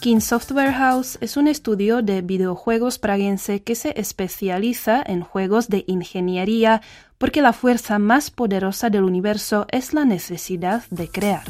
King Software House es un estudio de videojuegos praguense que se especializa en juegos de ingeniería porque la fuerza más poderosa del universo es la necesidad de crear.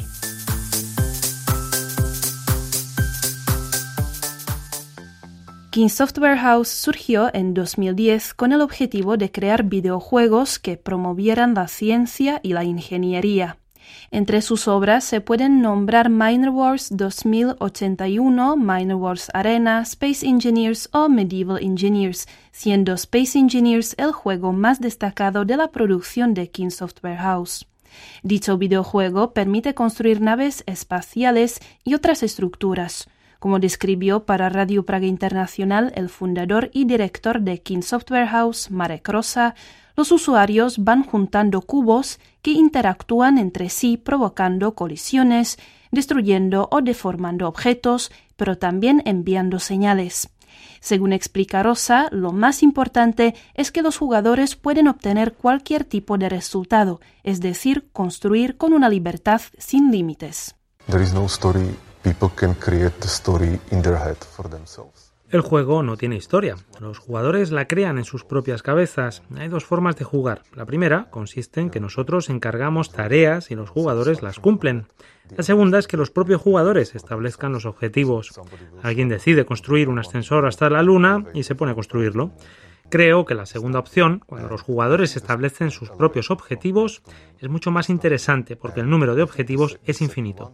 King Software House surgió en 2010 con el objetivo de crear videojuegos que promovieran la ciencia y la ingeniería. Entre sus obras se pueden nombrar Miner Wars 2081, Miner Wars Arena, Space Engineers o Medieval Engineers, siendo Space Engineers el juego más destacado de la producción de King Software House. Dicho videojuego permite construir naves espaciales y otras estructuras. Como describió para Radio Praga Internacional el fundador y director de King Software House, Marek Rosa, los usuarios van juntando cubos que interactúan entre sí provocando colisiones, destruyendo o deformando objetos, pero también enviando señales. Según explica Rosa, lo más importante es que los jugadores pueden obtener cualquier tipo de resultado, es decir, construir con una libertad sin límites. There is no story. People can create the story in their head for themselves. El juego no tiene historia. Los jugadores la crean en sus propias cabezas. Hay dos formas de jugar. La primera consiste en que nosotros encargamos tareas y los jugadores las cumplen. La segunda es que los propios jugadores establezcan los objetivos. Alguien decide construir un ascensor hasta la luna y se pone a construirlo. Creo que la segunda opción, cuando los jugadores establecen sus propios objetivos, es mucho más interesante porque el número de objetivos es infinito.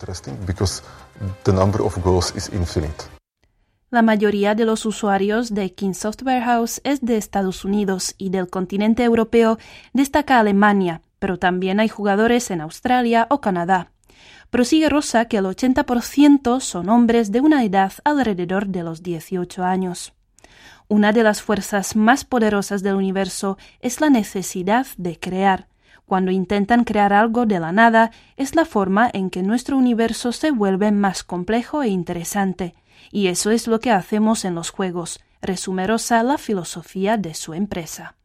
La mayoría de los usuarios de King Software House es de Estados Unidos y del continente europeo destaca Alemania, pero también hay jugadores en Australia o Canadá. Prosigue Rosa que el 80% son hombres de una edad alrededor de los 18 años. Una de las fuerzas más poderosas del universo es la necesidad de crear. Cuando intentan crear algo de la nada, es la forma en que nuestro universo se vuelve más complejo e interesante. Y eso es lo que hacemos en los juegos, resume Rosa la filosofía de su empresa.